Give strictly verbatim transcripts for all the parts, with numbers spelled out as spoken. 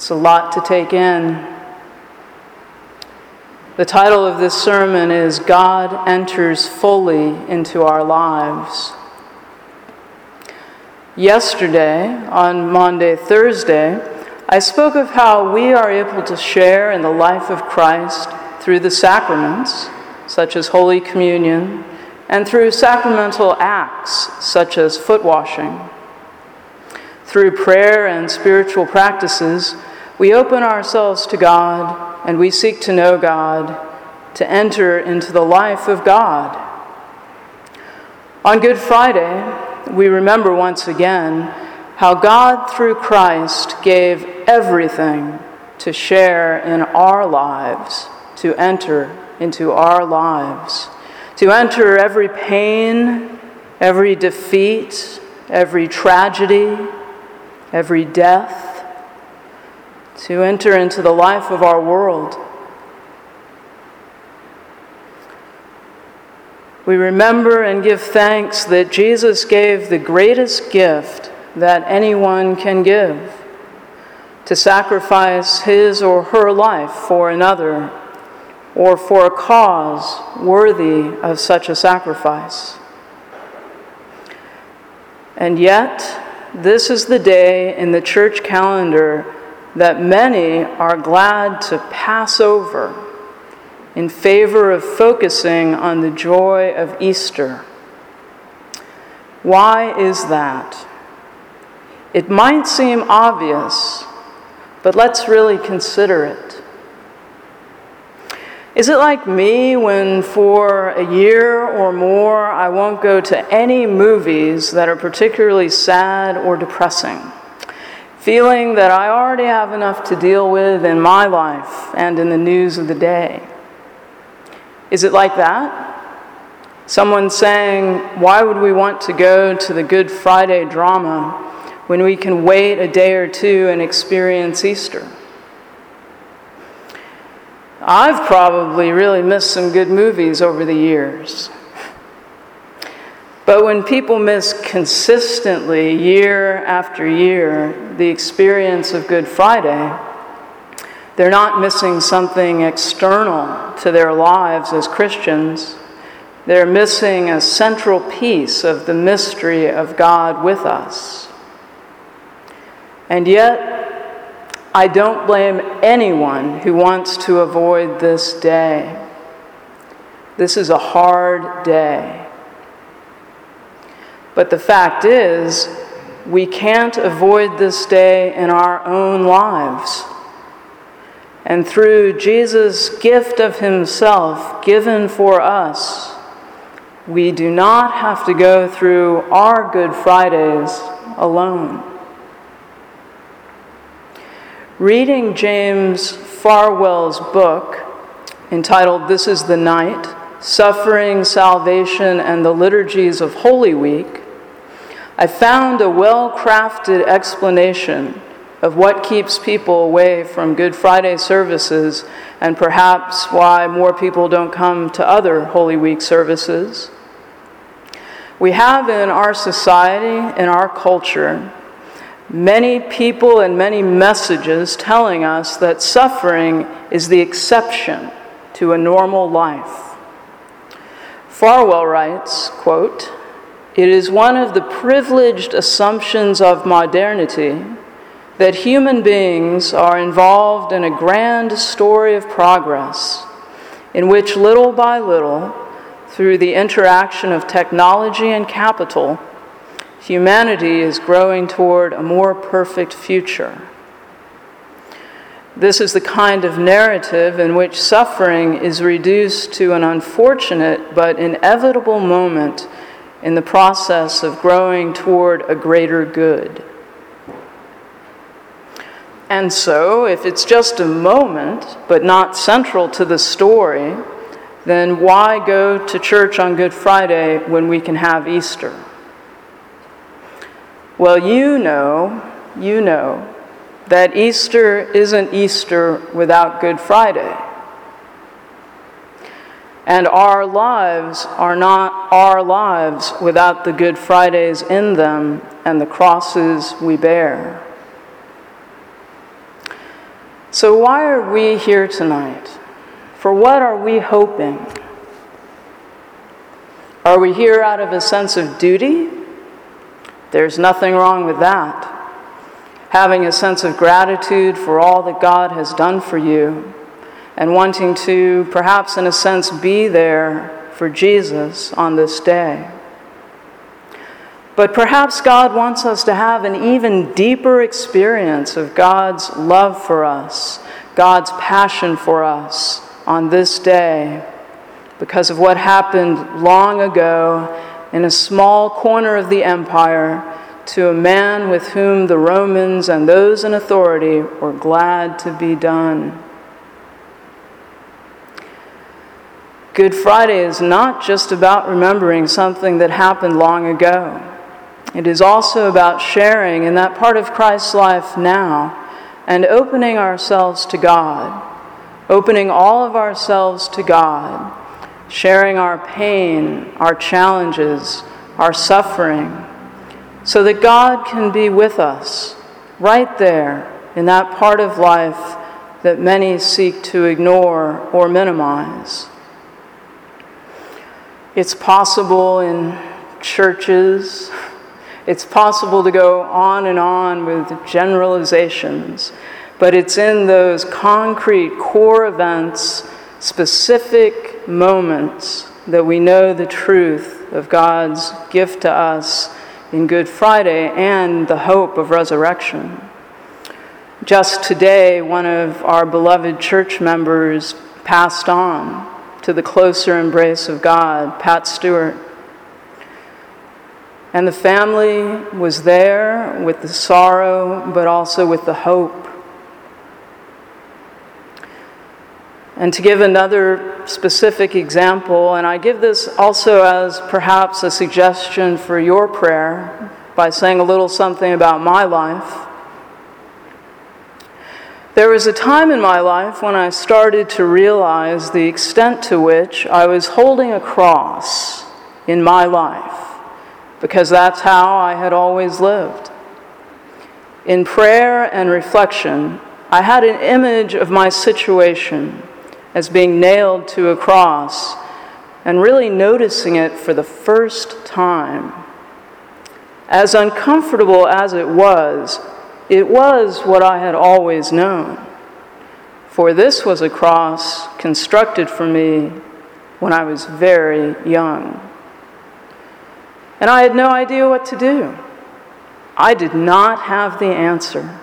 It's a lot to take in. The title of this sermon is God Enters Fully into Our Lives. Yesterday, on Maundy Thursday, I spoke of how we are able to share in the life of Christ through the sacraments, such as Holy Communion, and through sacramental acts, such as foot washing. Through prayer and spiritual practices, we open ourselves to God and we seek to know God, to enter into the life of God. On Good Friday, we remember once again how God, through Christ, gave everything to share in our lives, to enter into our lives, to enter every pain, every defeat, every tragedy, every death, to enter into the life of our world. We remember and give thanks that Jesus gave the greatest gift that anyone can give, to sacrifice his or her life for another, or for a cause worthy of such a sacrifice. And yet, this is the day in the church calendar that many are glad to pass over in favor of focusing on the joy of Easter. Why is that? It might seem obvious, but let's really consider it. Is it like me when for a year or more I won't go to any movies that are particularly sad or depressing, feeling that I already have enough to deal with in my life and in the news of the day? Is it like that? Someone saying, why would we want to go to the Good Friday drama when we can wait a day or two and experience Easter? I've probably really missed some good movies over the years. But when people miss consistently, year after year, the experience of Good Friday, they're not missing something external to their lives as Christians. They're missing a central piece of the mystery of God with us. And yet, I don't blame anyone who wants to avoid this day. This is a hard day. But the fact is, we can't avoid this day in our own lives. And through Jesus' gift of himself given for us, we do not have to go through our Good Fridays alone. Reading James Farwell's book, entitled This is the Night, Suffering, Salvation, and the Liturgies of Holy Week, I found a well-crafted explanation of what keeps people away from Good Friday services and perhaps why more people don't come to other Holy Week services. We have in our society, in our culture, many people and many messages telling us that suffering is the exception to a normal life. Farwell writes, quote, "It is one of the privileged assumptions of modernity that human beings are involved in a grand story of progress in which little by little, through the interaction of technology and capital, humanity is growing toward a more perfect future. This is the kind of narrative in which suffering is reduced to an unfortunate but inevitable moment in the process of growing toward a greater good. And so, if it's just a moment, but not central to the story, then why go to church on Good Friday when we can have Easter?" Well, you know, you know, that Easter isn't Easter without Good Friday. And our lives are not our lives without the Good Fridays in them and the crosses we bear. So why are we here tonight? For what are we hoping? Are we here out of a sense of duty? There's nothing wrong with that. Having a sense of gratitude for all that God has done for you, and wanting to, perhaps in a sense, be there for Jesus on this day. But perhaps God wants us to have an even deeper experience of God's love for us, God's passion for us on this day, because of what happened long ago in a small corner of the empire to a man with whom the Romans and those in authority were glad to be done. Good Friday is not just about remembering something that happened long ago. It is also about sharing in that part of Christ's life now and opening ourselves to God, opening all of ourselves to God, sharing our pain, our challenges, our suffering, so that God can be with us right there in that part of life that many seek to ignore or minimize. It's possible in churches. It's possible to go on and on with generalizations, but it's in those concrete core events, specific moments, that we know the truth of God's gift to us in Good Friday and the hope of resurrection. Just today, one of our beloved church members passed on to the closer embrace of God, Pat Stewart. And the family was there with the sorrow, but also with the hope. And to give another specific example, and I give this also as perhaps a suggestion for your prayer by saying a little something about my life. There was a time in my life when I started to realize the extent to which I was holding a cross in my life, because that's how I had always lived. In prayer and reflection, I had an image of my situation as being nailed to a cross and really noticing it for the first time. As uncomfortable as it was, it was what I had always known. For this was a cross constructed for me when I was very young. And I had no idea what to do. I did not have the answer.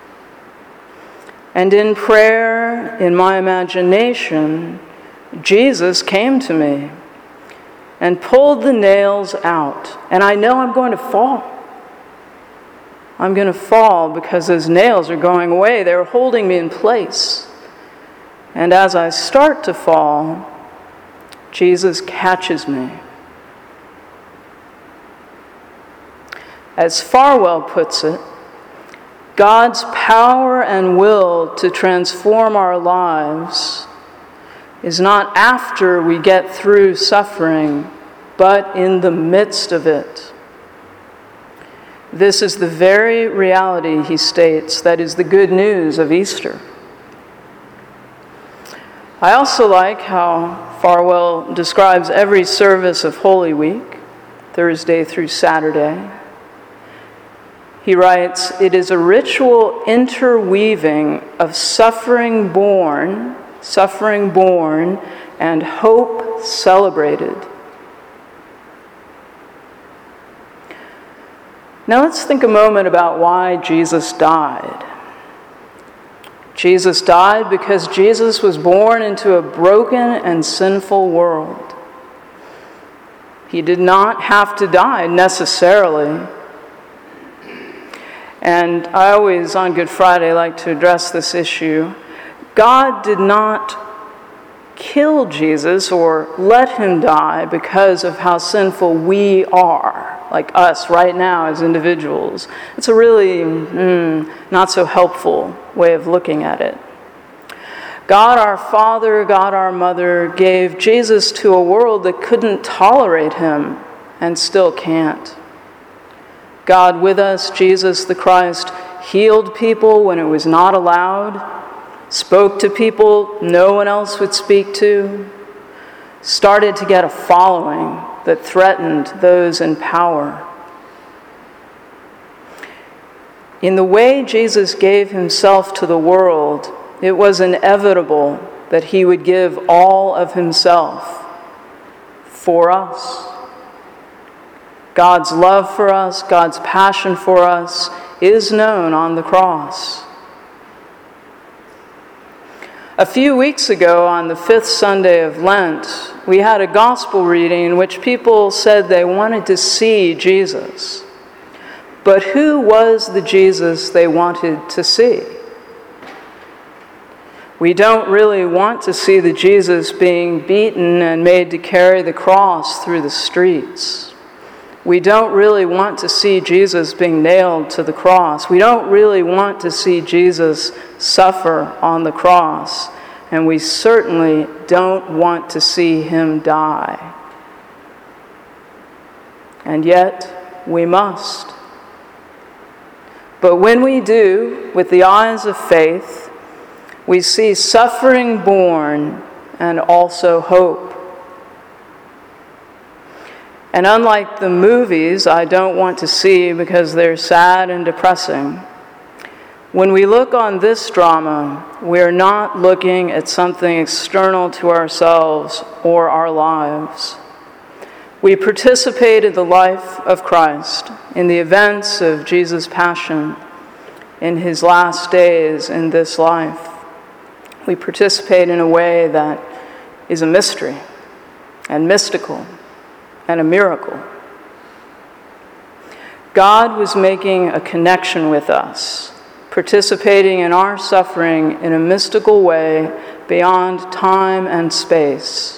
And in prayer, in my imagination, Jesus came to me and pulled the nails out. And I know I'm going to fall. I'm going to fall because those nails are going away. They're holding me in place. And as I start to fall, Jesus catches me. As Farwell puts it, God's power and will to transform our lives is not after we get through suffering, but in the midst of it. This is the very reality, he states, that is the good news of Easter. I also like how Farwell describes every service of Holy Week, Thursday through Saturday. He writes, "It is a ritual interweaving of suffering born, suffering born, and hope celebrated." Now let's think a moment about why Jesus died. Jesus died because Jesus was born into a broken and sinful world. He did not have to die necessarily. And I always, on Good Friday, like to address this issue. God did not kill Jesus or let him die because of how sinful we are, like us right now as individuals. It's a really mm, not so helpful way of looking at it. God our Father, God our Mother, gave Jesus to a world that couldn't tolerate him and still can't. God with us, Jesus the Christ, healed people when it was not allowed, spoke to people no one else would speak to, started to get a following that threatened those in power. In the way Jesus gave himself to the world, it was inevitable that he would give all of himself for us. God's love for us, God's passion for us is known on the cross. A few weeks ago, on the fifth Sunday of Lent, we had a gospel reading in which people said they wanted to see Jesus. But who was the Jesus they wanted to see? We don't really want to see the Jesus being beaten and made to carry the cross through the streets. We don't really want to see Jesus being nailed to the cross. We don't really want to see Jesus suffer on the cross. And we certainly don't want to see him die. And yet, we must. But when we do, with the eyes of faith, we see suffering born and also hope. And unlike the movies I don't want to see because they're sad and depressing, when we look on this drama, we're not looking at something external to ourselves or our lives. We participate in the life of Christ, in the events of Jesus' passion, in his last days in this life. We participate in a way that is a mystery and mystical and a miracle. God was making a connection with us, participating in our suffering in a mystical way beyond time and space.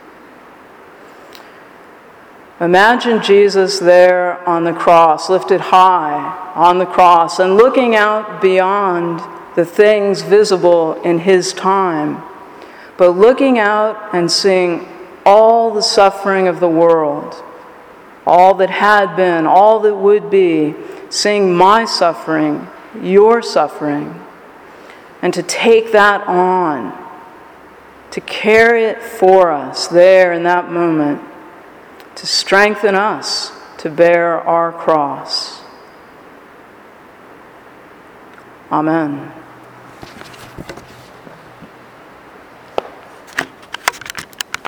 Imagine Jesus there on the cross, lifted high on the cross, and looking out beyond the things visible in his time, but looking out and seeing all the suffering of the world, all that had been, all that would be, seeing my suffering, your suffering, and to take that on, to carry it for us there in that moment, to strengthen us to bear our cross. Amen.